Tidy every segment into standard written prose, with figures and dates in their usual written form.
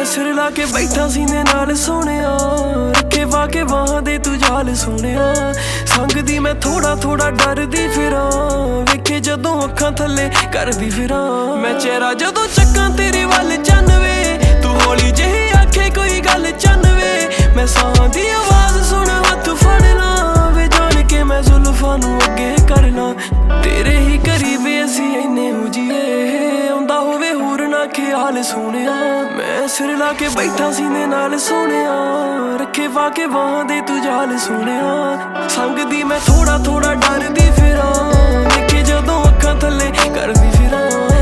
ਸਿਰ ਲਾ ਕੇ ਬੈਠਾ ਸੀਨੇ ਨਾਲ ਸੋਹਣਿਆ, ਰੱਖੇ ਵਾ ਕੇ ਬਾਹਾਂ ਦੇ ਤੂੰ ਜਾਲ ਸੋਹਣਿਆ। ਸੰਗ ਦੀ ਮੈਂ ਥੋੜਾ ਥੋੜਾ ਡਰਦੀ ਫਿਰਾਂ, ਵੇਖੇ ਜਦੋਂ ਅੱਖਾਂ ਥੱਲੇ ਕਰਦੀ ਫਿਰਾਂ। ਮੈਂ ਚਿਹਰਾ ਜਦੋਂ ਚੱਕਾਂ ਤੇਰੇ ਵੱਲ ਚੰਨਵੇ, ਤੂੰ ਹੌਲੀ ਜਿਹੀ ਆਖੇ ਕੋਈ ਗੱਲ ਚੰਨਵੇ। ਮੈਂ ਸਾਹਾਂ ਦੀ ਆਵਾਜ਼ ਸੁਣ ਹੱਥ ਫੜ ਲਾਂ ਵੇ, ਜਾਣ ਕੇ ਮੈਂ ਜ਼ੁਲਫਾਂ ਨੂੰ ਅੱਗੇ ਕਰ ਲਾਂ। ਤੇਰੇ ਹੀ ਕਰੀਬ ਅਸੀਂ ਇੰਨੇ ਹੋ ਜੀਏ, ਆਉਂਦਾ ਹੋਵੇ ਹੋਰ ਨਾ ਖਿਆਲ ਸੋਹਣਿਆ। ਮੈਂ ਸਿਰ ਲਾ ਕੇ ਬੈਠਾ ਸੀਨੇ ਨਾਲ ਸੋਹਣਿਆ, ਰੱਖੇ ਵਾ ਕੇ ਬਾਹਾਂ ਦੇ ਤੂੰ ਜਾਲ ਸੋਹਣਿਆ। ਸੰਗ ਦੀ ਮੈਂ ਥੋੜਾ ਥੋੜਾ ਡਰਦੀ ਫਿਰਾਂ, ਵੇਖੇ ਜਦੋਂ ਅੱਖਾਂ ਥੱਲੇ ਕਰਦੀ ਫਿਰਾਂ।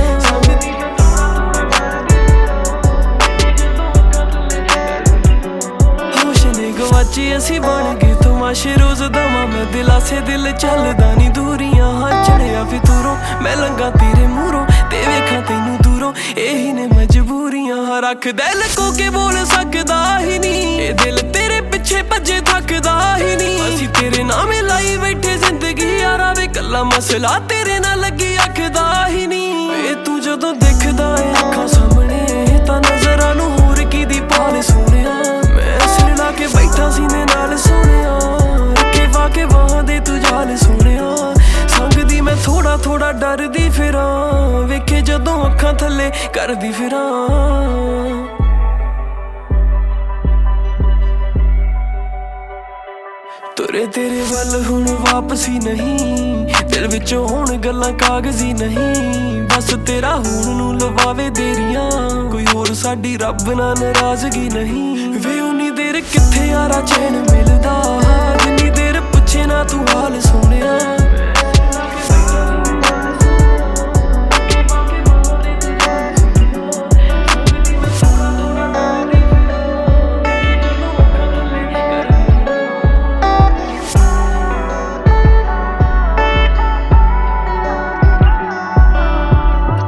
ਗਵਾਚੇ ਅਸੀਂ ਬਣ ਗਏ ਤਮਾਸ਼ੇ, ਰੋਜ਼ ਦਵਾਂ ਮੈਂ ਦਿਲਾਸੇ, ਦਿਲ ਚੱਲਦਾ ਨੀ ਦੂਰੀਆਂ। ਹਾਂ ਚੜਿਆ ਫਿਤੂਰੋਂ ਮੈਂ ਲੰਘਾਂ ਤੇਰੇ ਮੂਹਰੋਂ, ਤੇ ਵੇਖਾਂ ਤੈਨੂੰ ਦੂਰੋਂ, ਇਹੀ ਨੇ ਮਜਬੂਰੀਆਂ। ਰੱਖਦਾ ਲੁਕੋ ਕੇ ਬੋਲ ਸਕਦਾ ਹੀ ਨੀ, ਇਹ ਦਿਲ ਤੇਰੇ ਪਿੱਛੇ ਭੱਜੇ ਥੱਕਦਾ ਹੀ ਨੀ। ਅਸੀਂ ਤੇਰੇ ਨਾਮੇ ਲਾਈ ਬੈਠੇ ਜ਼ਿੰਦਗੀ ਯਾਰਾ ਵੇ, ਕੱਲਾ ਮਸਲਾ ਤੇਰੇ ਨਾਲ ਲੱਗੀ ਆਖਦਾ ਹੀ ਨੀ। ਵੇ ਤੂੰ ਜਦੋਂ ਦਿਖਦਾ ਏ ਅੱਖਾਂ ਸਾਹਮਣੇ, ਤਾਂ ਨਜ਼ਰਾਂ ਨੂੰ ਹੋਰ ਕਿਹਦੀ ਭਾਲ ਸੋਹਣਿਆ। ਮੈਂ ਸਿਰ ਲਾ ਕੇ ਬੈਠਾ ਸੀਨੇ ਨਾਲ ਸੋਹਣਿਆ, ਰੱਖੇ ਵਾ ਕੇ ਬਾਹਾਂ ਦੇ ਤੂੰ ਜਾਲ ਸੋਹਣਿਆ। ਸੰਗ ਦੀ ਮੈਂ ਥੋੜਾ ਥੋੜਾ ਡਰਦੀ ਫਿਰਾਂ, ਵੇਖੇ ਜਦੋਂ ਅੱਖਾਂ ਥੱਲੇ ਕਰਦੀ ਫਿਰਾਂ। ਤੁਰੇ ਤੇਰੇ ਵੱਲ ਹੁਣ ਵਾਪਸੀ ਨਹੀਂ, ਦਿਲ ਵਿੱਚੋਂ ਹੁਣ ਗੱਲਾਂ ਕਾਗਜ਼ੀ ਨਹੀਂ। ਬਸ ਤੇਰਾ ਹੁਣ ਨੂੰ ਲਵਾਵੇ ਦੇਰੀਆਂ, ਕੋਈ ਹੋਰ ਸਾਡੀ ਰੱਬ ਨਾਲ ਨਾਰਾਜ਼ਗੀ ਨਹੀਂ। ਵੇ ਉਨੀ ਦੇਰ ਕਿੱਥੇ ਯਾਰਾ ਚੈਨ ਮਿਲਦਾ,